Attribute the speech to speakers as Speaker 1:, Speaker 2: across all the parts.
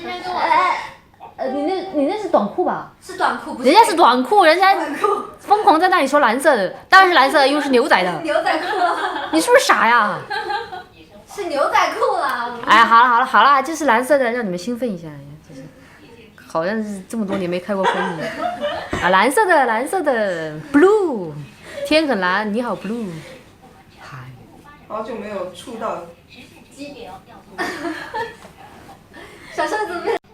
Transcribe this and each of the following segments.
Speaker 1: 你那是短裤吧？
Speaker 2: 是短裤，不是。
Speaker 1: 人家是短裤，人家疯狂在那里说蓝色的，当然是蓝色的，因为是牛仔的。
Speaker 2: 牛仔裤。
Speaker 1: 你是不是傻呀？
Speaker 2: 是牛仔裤啦。
Speaker 1: 哎，好了，就是蓝色的，让你们兴奋一下，就是，好像是这么多年没开过荤啊，蓝色的 blue， 天很蓝，你好 blue， 嗨，
Speaker 3: 好久没有触到。
Speaker 2: 小瘦子没。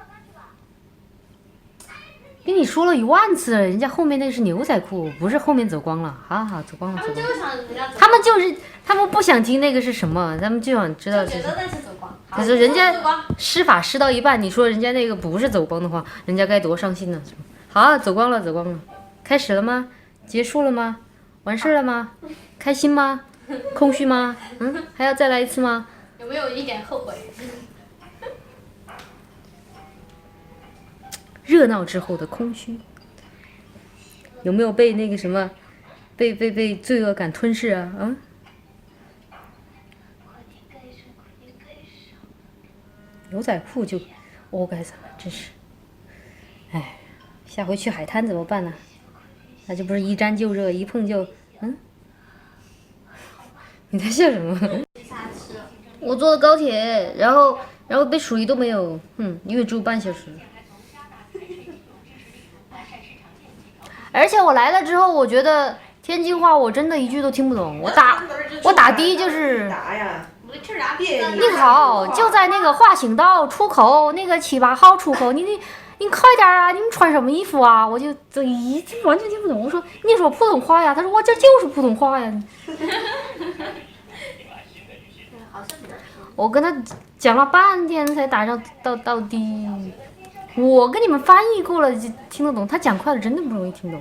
Speaker 1: 跟你说了10000次了，人家后面那个是牛仔裤，不是后面走光了，好，走光了。他们不想听那个是什么，他们就想知道是。可是人家施法施到一半，你说人家那个不是走光的话，人家该多伤心呢？好，走光了，开始了吗？结束了吗？完事了吗？开心吗？空虚吗？还要再来一次吗？
Speaker 2: 有没有一点后悔？
Speaker 1: 热闹之后的空虚，有没有被那个什么，被罪恶感吞噬啊？牛仔裤就该怎么，真是，哎，下回去海滩怎么办呢？那就不是一沾就热，一碰就你在笑什么？我坐的高铁，然后被数一都没有，因为只有半小时。而且我来了之后，我觉得天津话我真的一句都听不懂。我打的就是你好，就在那个华兴道出口那个7、8号出口，你快点啊！你们穿什么衣服啊？我就完全听不懂。我说你说普通话呀？他说我这就是普通话呀。我跟他讲了半天才打上到的。我跟你们翻译过了就听得懂，他讲快了真的不容易听懂。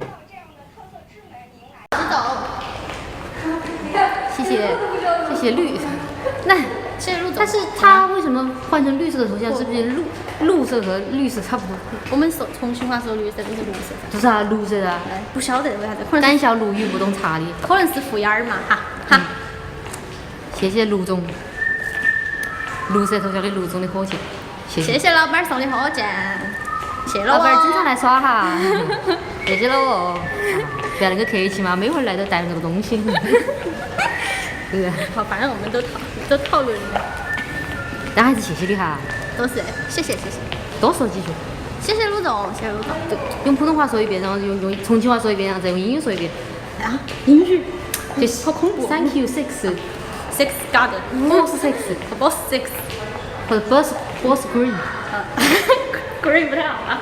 Speaker 1: 谢谢绿。那但是他为什么换成绿色的头像？是不是绿色和绿色差不多？
Speaker 2: 我们说重庆话说绿色就是绿色。
Speaker 1: 就是啊，绿色的。
Speaker 2: 不晓得为啥子？
Speaker 1: 胆小如鱼不懂茶的。
Speaker 2: 可能是敷衍儿嘛，哈。
Speaker 1: 谢谢卢总，绿色头像的卢总的火箭。
Speaker 2: 谢谢老板送的火箭，谢
Speaker 1: 老板经常来耍哈，谢谢了哦，不要那个客气嘛，每会儿来都带那个东西，对。
Speaker 2: 好，反正我们都讨论了，
Speaker 1: 但还是谢谢你哈，
Speaker 2: 都是谢谢，
Speaker 1: 多说几句，
Speaker 2: 谢谢卢总，
Speaker 1: 用普通话说一遍，然后用重庆话说一遍，然后再用英语说一遍，
Speaker 2: 啊，英语，
Speaker 1: 就是
Speaker 2: 好恐怖
Speaker 1: ，Thank you six
Speaker 2: garden，boss six，
Speaker 1: 或者 boss green。
Speaker 2: green 不太好啊。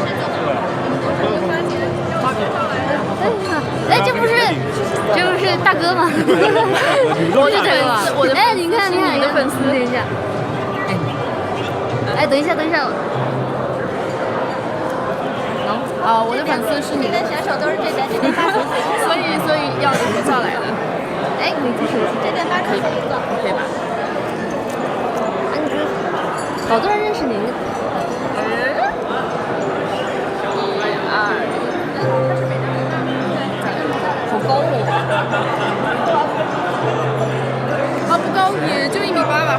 Speaker 1: 哎，这不是大哥吗？我是大哥。我的哎，你看，你的粉丝，等一下。哎，等一下。
Speaker 2: 我的粉丝是你的选手都是这边，所以要留下来的。
Speaker 1: 哎，你这手机
Speaker 2: 这边可以吧？
Speaker 1: 好多人认识您。
Speaker 2: 好高哦！不高，也就1.8米吧。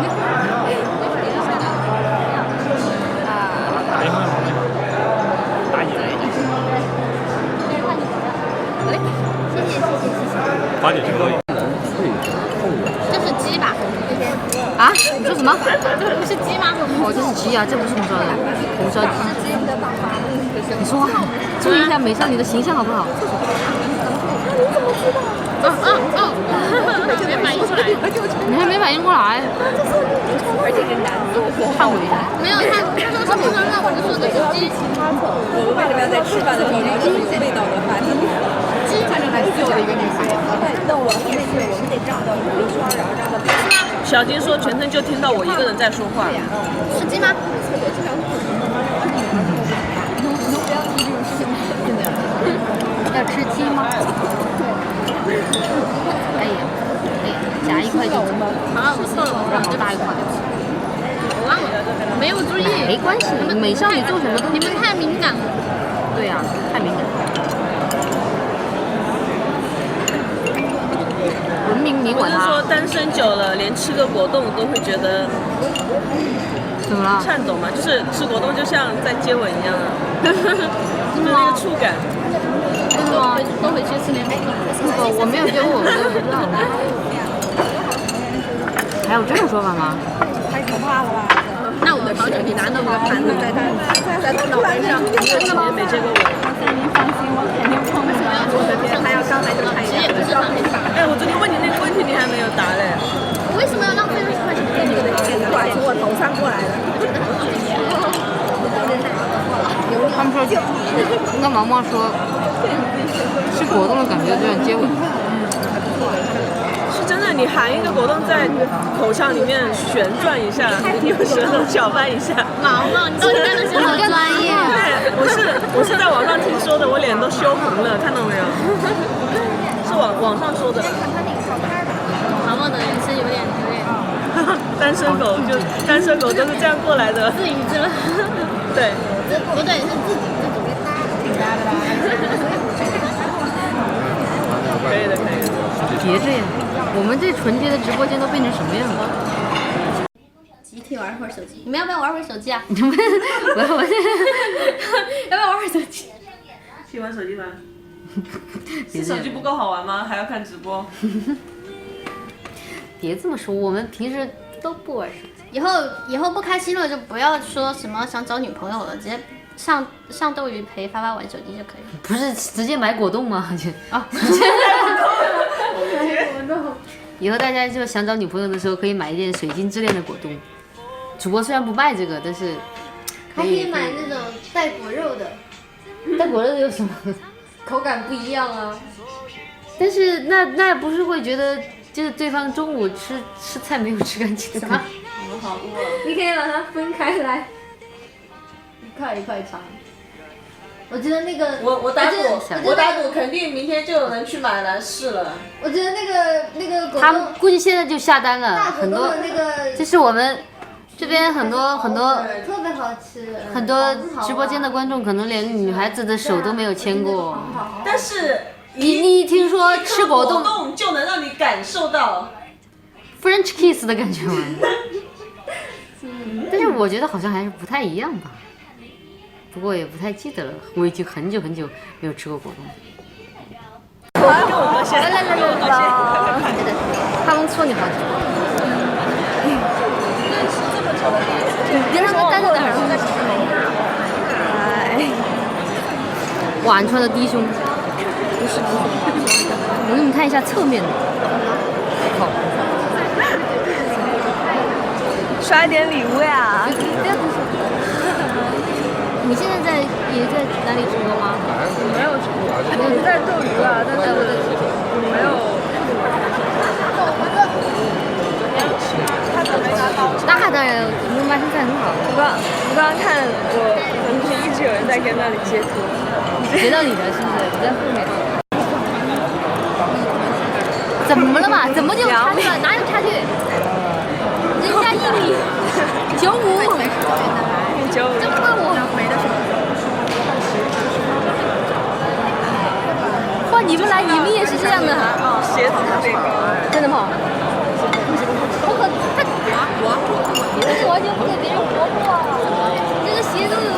Speaker 4: 8点可以。
Speaker 2: 这是鸡吧？
Speaker 1: 啊？你说什么？
Speaker 2: 这不是鸡吗？
Speaker 1: 哦，这是鸡啊，这不是红烧的，红烧鸡。你说话，注意一下美少女的形象好不好？
Speaker 2: 你怎么知道？没反应过来。
Speaker 1: 你还没反应过来？
Speaker 3: 而且跟男的
Speaker 1: 看我一下。
Speaker 2: 没有，他说是不能让我就说的是鸡。
Speaker 3: 我们为什么要在吃饭的时候聊这种味道的话题？鸡反正还是自由的一个女孩。那我们得这样的围圈，然后这样的。
Speaker 5: 小金说全程就听到我一个人在说话。
Speaker 2: 是鸡吗？
Speaker 1: 要吃鸡吗？哎呀，夹1块就走。
Speaker 2: 啊，我错了，
Speaker 1: 然后大1块。
Speaker 2: 我忘了，没有注意。
Speaker 1: 没关系，美少女做什么都。
Speaker 2: 你们太敏感了。
Speaker 1: 对呀，太敏感。文明你管他。
Speaker 5: 不是说单身久了，连吃个果冻都会觉得
Speaker 1: 怎么了？
Speaker 5: 颤抖嘛，就是吃果冻就像在接吻一样啊，就是那个触感。
Speaker 2: 都回去吃点果冻。
Speaker 1: 我没有接过，我都不知道。还有这种说法吗？
Speaker 3: 太可怕了吧！
Speaker 2: 那我们好久你拿那么个盘子在他脑袋上，
Speaker 5: 你有几年没接过吻？
Speaker 3: 您放心，我肯定碰不着。我的天，还要刚才就看一
Speaker 2: 其实也不是他没打。
Speaker 5: 哎，我昨天问你那个问题，你还没有答嘞。
Speaker 2: 为什么要浪费60块钱给你的钱？
Speaker 3: 管从我头上过来的。
Speaker 1: 他们说，那毛毛说，吃果冻的感觉就像接吻。
Speaker 5: 是真的，你含一个果冻在口腔里面旋转一下，用舌头搅拌一下。
Speaker 2: 毛毛，你到底干的是好专业。
Speaker 5: 对，我是在网上听说的，我脸都羞红了，看到没有？是网上说的。
Speaker 2: 毛毛的人生有点
Speaker 5: 单身狗都是这样过来的。
Speaker 2: 自娱自乐。
Speaker 5: 对。
Speaker 2: 不对，是自己。
Speaker 5: 可以的，可以的。
Speaker 1: 别这样，我们这纯洁的直播间都变成什么样了？
Speaker 2: 集体玩会儿手机，你们要不要玩会儿手机啊？
Speaker 1: 我
Speaker 2: 要不要玩会儿手机？
Speaker 5: 去玩手机吧。是手机不够好玩吗？还要看直播？
Speaker 1: 别这么说，我们平时都不玩手机。
Speaker 2: 以后不开心了就不要说什么想找女朋友了，直接上斗鱼陪发发玩手机就可以了。
Speaker 1: 不是直接买果冻吗？啊！以后大家就想找女朋友的时候，可以买一点水晶之恋的果冻。主播虽然不卖这个，但是
Speaker 2: 还可以买那种带果肉的。
Speaker 1: 带果肉的有什么？
Speaker 2: 口感不一样啊。
Speaker 1: 但是那不是会觉得就是对方中午吃菜没有吃干净的感觉？
Speaker 5: 我好饿。
Speaker 2: 你可以把它分开来，一块一块尝。我觉得那个
Speaker 5: 我打赌肯定明天就有人去买来试了。
Speaker 2: 我觉得那个果冻，
Speaker 1: 他们估计现在就下单了，很多。
Speaker 2: 那个
Speaker 1: 就是我们这边很多
Speaker 2: 特别好吃，
Speaker 1: 很多直播间的观众可能连女孩子的手都没有牵过。
Speaker 5: 但是
Speaker 1: 你听说吃果冻
Speaker 5: 就能让你感受到
Speaker 1: French kiss 的感觉吗？但是我觉得好像还是不太一样吧。不过也不太记得了，我已经很久没有吃过果冻。来，他们戳你好久。你跟他们待在哪儿？哇，你穿的低胸。不是。我给你看一下侧面的。好。
Speaker 3: 刷点礼物呀！
Speaker 1: 不要你现在也在哪里直播吗？
Speaker 3: 没有直播，我在斗鱼了，但是没有。
Speaker 1: 那当然，你们妈现在很好。
Speaker 3: 我刚刚看我粉丝一直有人在跟那里截图，
Speaker 1: 截到你了是不是？你在后面。怎么了嘛？怎么就有差距了？哪有差距？人家1.95米。这不问我。换你们来，你们也是这样的。
Speaker 5: 鞋子特别高。
Speaker 1: 真的吗？我可他，你这个完全不给别人活过啊！你这个鞋都有。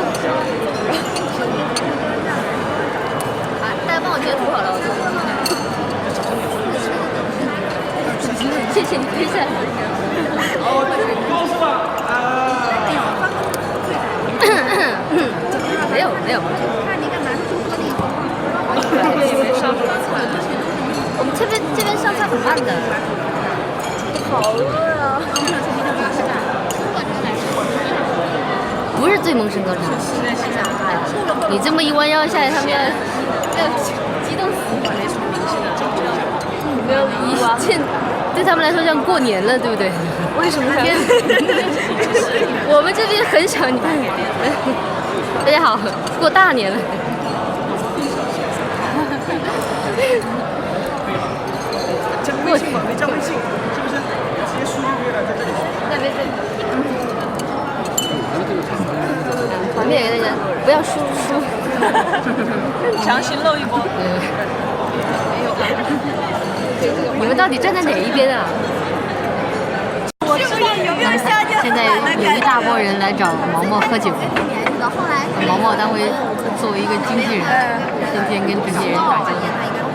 Speaker 1: 啊，大家帮我截图好了，谢谢你分享。没有。我们这边上菜很慢的。好饿啊！不是最萌身高差。你这么一弯腰下来，他们要激动死你！没有一见，对他们来说像过年了，对不对？为什么？我们这边很少，你看。大家好，过大年了。
Speaker 5: 加微信吗？没加微信，是不是？直接输就可以了，在这里。
Speaker 1: 在微信。旁边有个人，不要输。
Speaker 5: 强行露一波。
Speaker 1: 你们到底站在哪一边啊？
Speaker 3: 我知道有没有下降？
Speaker 1: 现在有一大波人来找毛毛喝酒，毛毛单位作为一个经纪人，天天跟这些人打交道。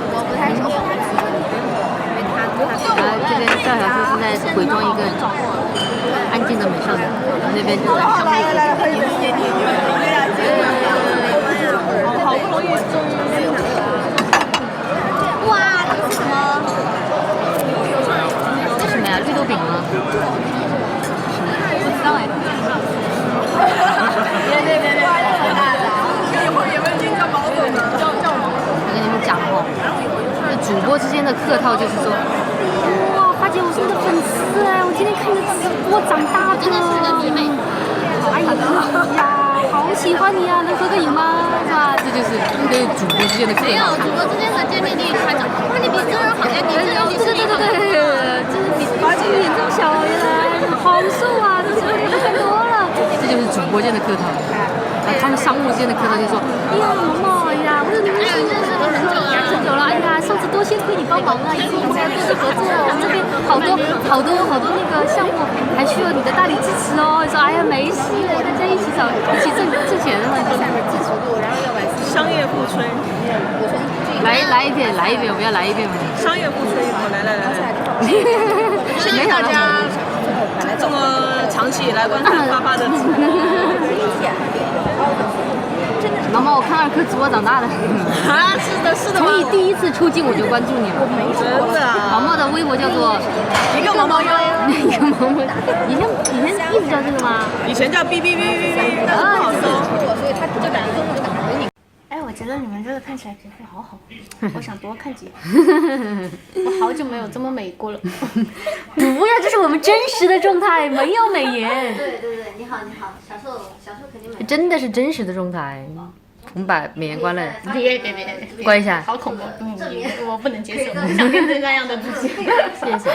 Speaker 1: 这边赵小叔是在伪装一个安静的美少女，那边就在上面。
Speaker 2: 好不容易终于。哇，这是什么？
Speaker 1: 这是什么呀？绿豆饼吗？
Speaker 2: 不知道哎。别，一会儿也问叫毛总呢，叫毛。
Speaker 1: 我跟你们讲哦，这主播之间的客套就是说，哇，花姐，我是你的粉丝哎，我今天看你的直播长大的。真的是个迷妹。哎呀，好喜欢你啊，能合个影吗？是吧？这就是跟主播之间的客套。
Speaker 2: 没有，主播之间的见面礼，他讲，哇，你比真人好看，你真人
Speaker 1: 对，就是比脸这么小，原来好瘦啊，这是看多了。这就是主播间的客套。然后他们商务之间的客套就说，哎呀，毛毛，哎呀，我说你们是认识很久了，哎呀，上次多幸亏你帮忙啊，以后我们要多多合作，我们这边好多那个项目还需要你的大力支持哦。你说，哎呀，没事，大家一起挣钱嘛。
Speaker 5: 商业互吹，
Speaker 1: 来一遍，我们要来一遍吗？
Speaker 5: 商业互吹，来。
Speaker 1: 谢谢大家
Speaker 5: 这么长期以来观看发的直播。
Speaker 1: 毛毛，我看2颗直播长大的。
Speaker 2: 啊，是的。
Speaker 1: 从你第一次出镜我就关注你了。
Speaker 5: 真的啊。
Speaker 1: 毛毛的微博叫做
Speaker 5: 一个毛毛哟。
Speaker 1: 一个毛毛。以前一直叫这个吗？
Speaker 5: 以前叫哔，但是不好搜。
Speaker 3: 所以他就感觉跟我打着你。
Speaker 2: 哎，我觉得你们这个看起来皮肤好好，我想多看几眼。我好久没有这么美过了。
Speaker 1: 不要，这是我们真实的状态，没有美颜。
Speaker 6: 对，你好，小瘦肯定美。
Speaker 1: 真的是真实的状态。我们把美颜关了。
Speaker 2: 别，
Speaker 1: 关一下。
Speaker 2: 好恐怖，我不能接受，不想变成那样的自己。
Speaker 1: 谢谢。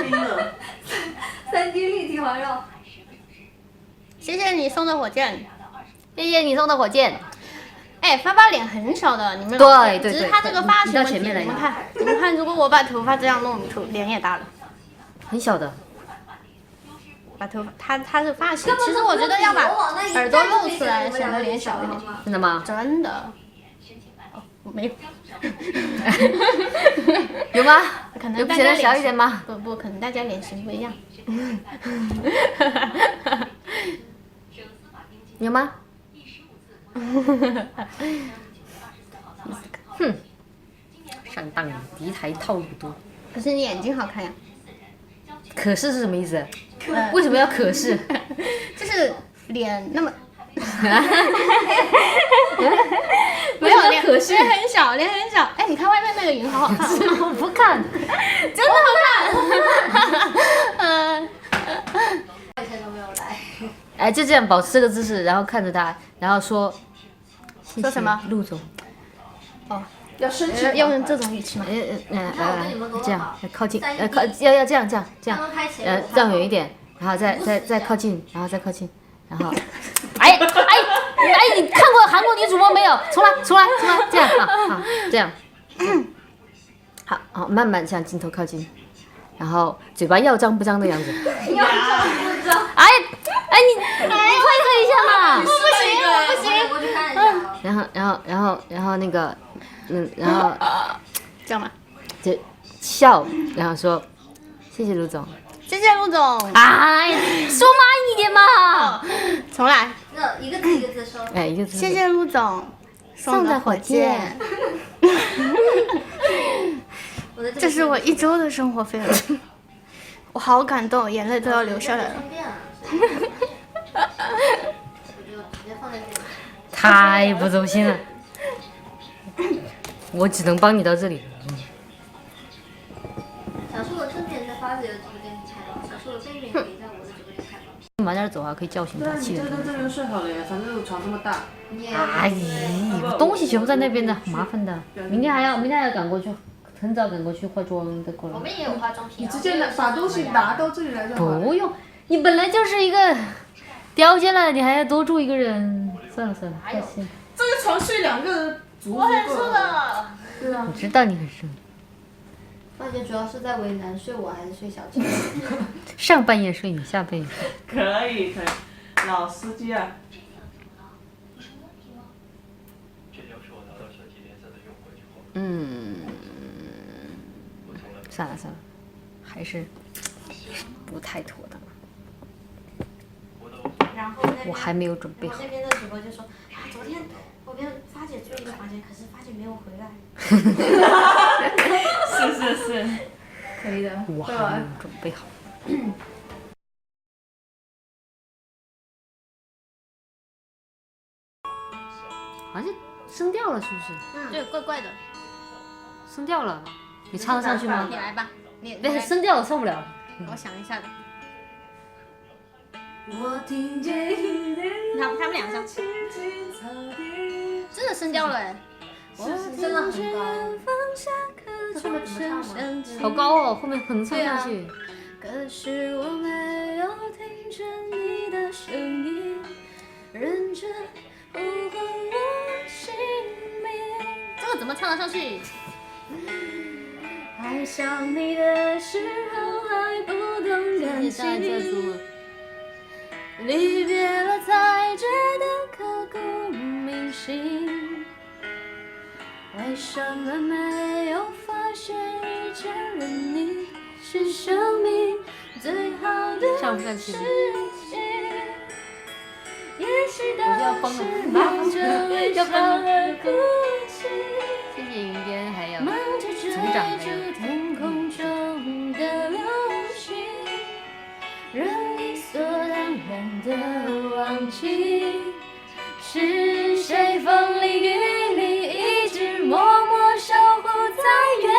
Speaker 6: 3D 立体环绕。
Speaker 2: 谢谢你送的火箭。
Speaker 1: 谢谢你送的火箭。
Speaker 2: 哎，发发脸很小的，你们
Speaker 1: 对，
Speaker 2: 只是他这个发型问题。
Speaker 1: 你
Speaker 2: 们看，如果我把头发这样弄，脸也大了。
Speaker 1: 很小的。
Speaker 2: 把头发，他是发型。其实我觉得要把耳朵露出来，显得脸小一点。
Speaker 1: 真的吗？
Speaker 2: 真的。哦，没有。
Speaker 1: 有吗？
Speaker 2: 可能
Speaker 1: 有比显得小一点吗？
Speaker 2: 不，可能大家脸型不一样。
Speaker 1: 有吗？哼，上当敌台套路多。
Speaker 2: 可是你眼睛好看呀。
Speaker 1: 可是什么意思？为什么要可是？
Speaker 2: 就是脸那么。
Speaker 1: 没有脸可是
Speaker 2: 脸很小。哎，你看外面那个云好好看。
Speaker 1: 我不看，
Speaker 2: 真的好看。
Speaker 6: 以前都没有来。
Speaker 1: 哎，就这样保持这个姿势，然后看着他，然后说
Speaker 2: 什么？
Speaker 1: 陆总。
Speaker 2: 哦，要生气，要用这种语气吗？
Speaker 1: 这样靠近，要这样，这样远一点，然后再靠近，然后再靠近，然后，哎，你看过韩国女主播没有？重来，这样好，这样，好，慢慢向镜头靠近，然后嘴巴要张不张的样子。
Speaker 6: 要张不张？
Speaker 1: 你配合一下嘛。
Speaker 2: 不行。
Speaker 6: 我去看一下。
Speaker 1: 然后那个，然后
Speaker 2: 这样吗？
Speaker 1: 就笑，然后说谢谢陆总。
Speaker 2: 谢谢陆总。
Speaker 1: 哎，说慢一点嘛。
Speaker 2: 重来。
Speaker 6: 那一个字一个字说。
Speaker 1: 哎，一个字。
Speaker 2: 谢谢陆总送的火箭。这是我1周的生活费了。我好感动，眼泪都要流下来了。
Speaker 1: 太不走心了，我只能帮你到这里。
Speaker 6: 小树的正面在发自由直播间开放，小树的背面可以在我的直播间开放。
Speaker 1: 往那儿走啊，可以叫醒他。
Speaker 5: 你就在这边睡好了呀，反正床这么大。
Speaker 1: 哎，东西全部在那边的，好麻烦的。明天还要赶过去，很早赶过去化妆的过来。
Speaker 2: 我们也有化妆品。
Speaker 5: 你直接把东西拿到这里来就好了。
Speaker 1: 不用，你本来就是一个掉进来，你还要多住一个人。算了，放心。
Speaker 5: 这个床睡2个人足够。
Speaker 2: 我很瘦的。
Speaker 5: 对啊。
Speaker 1: 我知道你很瘦。
Speaker 6: 发姐主要是在为难睡我还是睡小青？
Speaker 1: 上半夜睡你，下半夜睡。
Speaker 5: 可以，老司机啊。
Speaker 1: 算了，还是不太妥当。
Speaker 6: 然后
Speaker 1: 我还没有准备好。
Speaker 6: 那边的主播就说啊，昨天我跟发姐住一个房间，可是发姐没有回来。
Speaker 5: 是，
Speaker 2: 可以的。
Speaker 1: 我还没有准备好。好像升调了，是不是？
Speaker 2: 对，怪怪的。
Speaker 1: 升调了，你唱得上去吗？
Speaker 2: 你来吧，你
Speaker 1: 别升调，我受不了。
Speaker 2: 我想一下的。
Speaker 3: 我听见一点
Speaker 2: 他们俩上，真的升调了哎，
Speaker 1: 真的很高。
Speaker 2: 后面怎么唱吗？
Speaker 1: 好高哦，后面很唱上去。
Speaker 3: 可是我没有听见你的声音，认真呼唤我姓名。
Speaker 2: 这个怎么唱得上去？
Speaker 3: 爱上你的时候还不懂感情，离别了才觉得刻骨铭心。为什么没有发现遇见了你是生命最好的事情？也许当时忙着微笑而哭泣，
Speaker 1: 谢谢云边，还有
Speaker 3: 忙着追逐天空中的流星，让理所当然的忘记，是谁风里雨里一直默默守护在原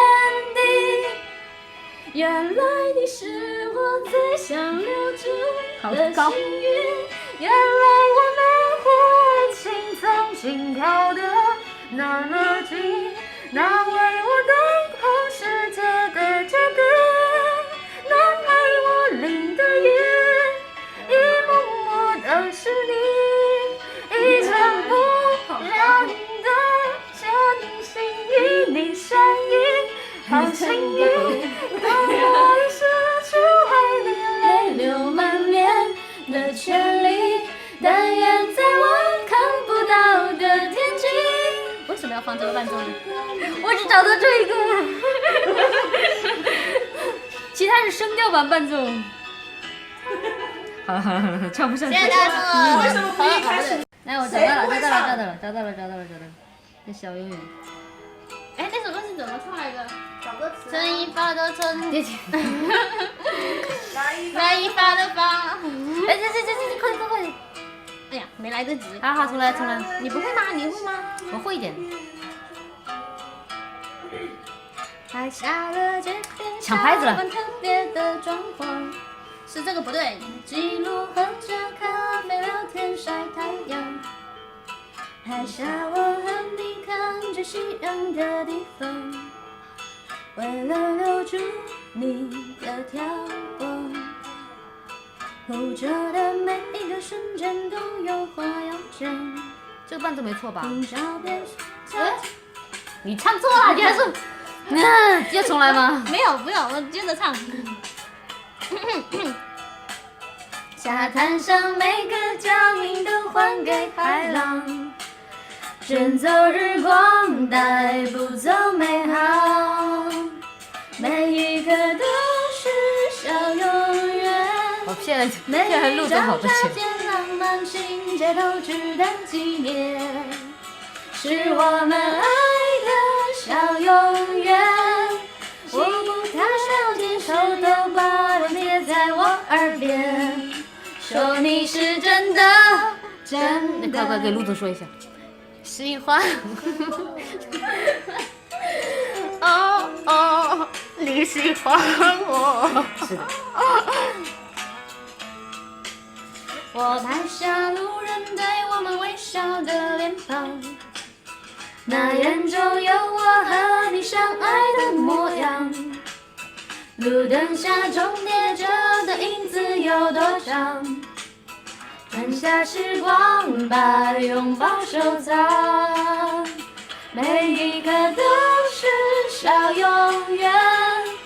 Speaker 3: 地。原来你是我最想留住的幸运，原来我们爱情曾经跳得那么近，那为我等候世界的这个，那陪我淋的雨，一幕幕都是你，一尘不染的真心与你相依，好幸运，当我已失去为你泪流满面的权利，但愿在我看不到的天际。
Speaker 2: 为什么要放这个伴奏呢？
Speaker 1: 我只找到这一个，其他是升调版伴奏。好了，唱不上去。
Speaker 2: 谢谢大家。
Speaker 5: 为什么不一开始？
Speaker 1: 来，我找到了，这小永远。
Speaker 2: 哎，那首歌是怎么唱来着？
Speaker 6: 找歌词。
Speaker 2: 陈一发的陈，
Speaker 1: 别
Speaker 2: 来一发的发。
Speaker 1: 哎，这，快！
Speaker 2: 哎呀，没来得及。
Speaker 1: 好，重来。
Speaker 2: 你不会吗？你会吗？
Speaker 1: 我会一点。
Speaker 3: 拍下了这片
Speaker 1: 抢拍子了
Speaker 3: 特别的装潢，
Speaker 2: 是这个不对。
Speaker 3: 记录喝着咖啡聊天晒太阳，拍下我和你看着夕阳的地方，为了留住你的眺望，捕捉的每一个瞬间都有话要讲。
Speaker 1: 这个伴奏没错吧？
Speaker 3: 凭照片
Speaker 1: 你唱错了，你还说，要重来吗？
Speaker 2: 没有，不用，我接着唱。
Speaker 3: 沙滩上每个脚印都还给海浪，卷走日光，带不走美好，每一刻都是小永远。
Speaker 1: 我现在
Speaker 3: 每
Speaker 1: 录
Speaker 3: 一张照
Speaker 1: 多好的钱？
Speaker 3: 片浪漫情节都值得纪念，是我们爱的小永远。我不太了解，偷偷把它贴在我耳边，说你是真的真的。
Speaker 1: 快给陆总说一下。
Speaker 2: 喜欢。哦，你喜欢我。
Speaker 1: 是的。
Speaker 3: 我拍下路人对我们微笑的脸庞，那眼中有我和你相爱的模样。路灯下重叠着的影子有多长？转下时光，把拥抱收藏，每一刻都是小永远。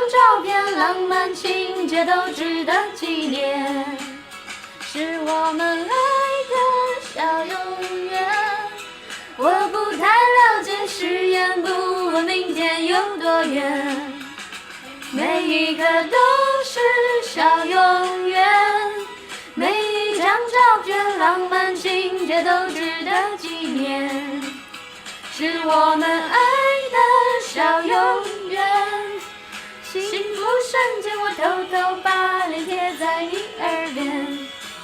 Speaker 3: 照片，浪漫情节都值得纪念，是我们爱的小永远。我不太了解誓言，不问明天有多远，每一刻都是小永远，每一张照片，浪漫情节都值得纪念，是我们爱的小永远。幸福瞬间，我偷偷把脸贴在你耳边。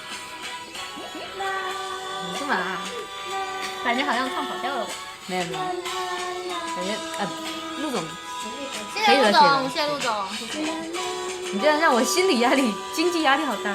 Speaker 1: 干嘛？
Speaker 3: 感觉好像唱跑调了。
Speaker 1: 没有，感觉陆总，
Speaker 3: 谢谢陆总，谢谢陆总，谢谢。
Speaker 1: 你这样让我心理压力、经济压力好大。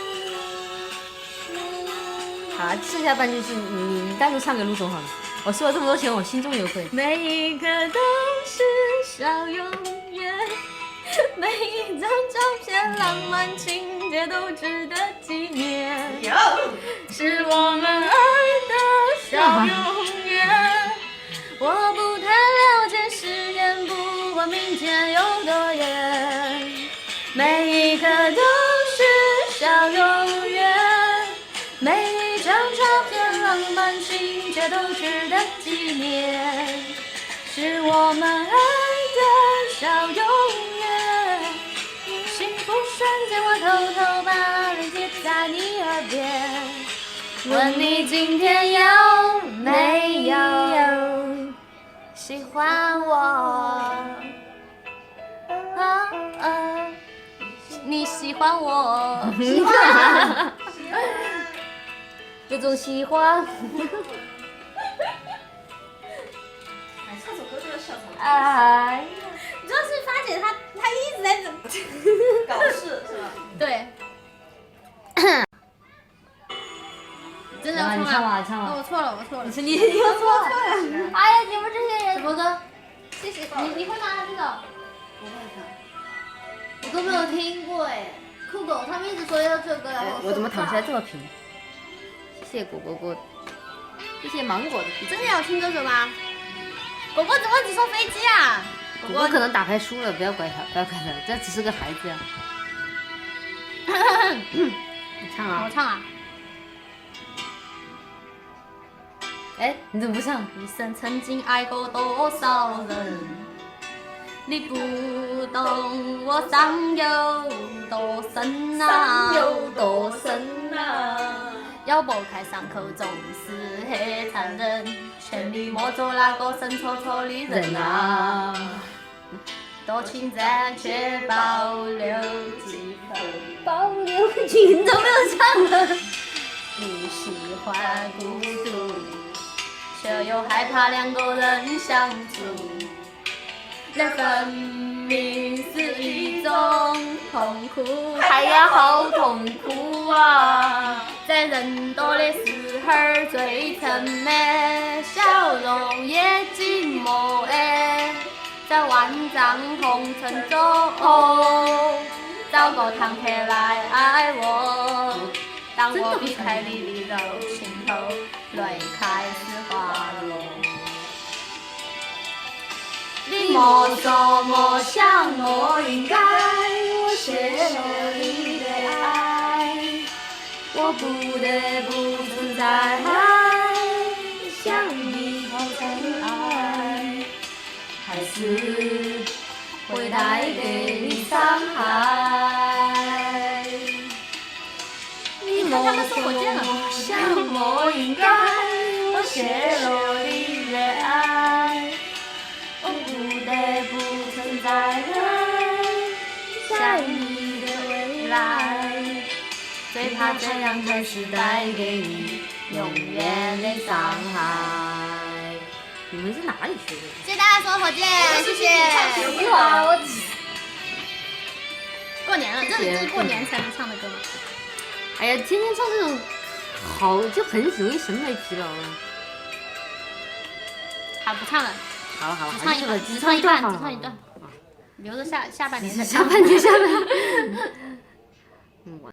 Speaker 1: 好，剩下半句是你单独唱给陆总好了。我收了这么多钱，我心中有愧。
Speaker 3: 每一刻都是小永远，每一张照片，浪漫情节都值得纪念，是我们爱的小永远。我不太了解誓言，不管明天有多远，每一刻都是小永远，每一张照片，浪漫情节都值得纪念，是我们爱的小永远。幸福瞬间，我偷偷把脸贴在你耳边，问你今天有没有喜欢我？你喜欢我？喜欢，
Speaker 1: 有种喜欢。
Speaker 5: 唱首歌就要笑场，
Speaker 3: 哎，主要是发姐她一直在
Speaker 5: 搞事是吧？
Speaker 3: 对，真的
Speaker 1: 啊，你唱吧，唱吧。
Speaker 3: 我错了，我错了。
Speaker 1: 你又错了。
Speaker 3: 哎呀，你们这些人什么歌？谢谢你会吗？这个？
Speaker 6: 不会唱，我都没有听过哎。酷狗他们一直说要这个，然后
Speaker 1: 我怎么躺下来这么平？谢谢果果果，谢谢芒果的。
Speaker 3: 你真的有听这首吗？果果怎么只说飞机啊？
Speaker 1: 果果可能打牌输了，不要怪他，不要怪他，这只是个孩子呀。你唱啊！
Speaker 3: 我唱啊！
Speaker 1: 哎，你怎么不唱？
Speaker 3: 一生曾经爱过多少人，你不懂我伤有多深啊！
Speaker 1: 伤有多深啊！
Speaker 3: 要剥开伤口总是很残忍，全力摸着那个神戳戳的人啊！多情暂却保留几分，保留几分都没有唱了。不喜欢孤独，却又害怕两个人相处，那分明是一种痛苦。哎呀，好痛苦啊！在人多的时候，最沉默，笑容也寂寞哎。在万丈红尘中，找个堂客来爱我。当我避开你的柔情后，泪开始滑落。你莫说莫想莫应该，我泄露你的爱，我不得不存在，想你好真爱，还是会带给你伤害。你莫说莫想莫应该，我泄露你的爱，我不得不存在想你的未来，最怕这样才是带给你永远的伤害。
Speaker 1: 你们是哪里学的？
Speaker 3: 谢谢大家说火箭，谢谢。
Speaker 1: 哇，我
Speaker 3: 过年了，这是过年才能唱的歌吗？
Speaker 1: 哎呀，天天唱这种，好就很容易审美疲劳啊。
Speaker 3: 好，不唱了，
Speaker 1: 好了好了，
Speaker 3: 只唱一段，只唱一段，只唱一段，留着下半年再唱。
Speaker 1: 下半年。嗯，我。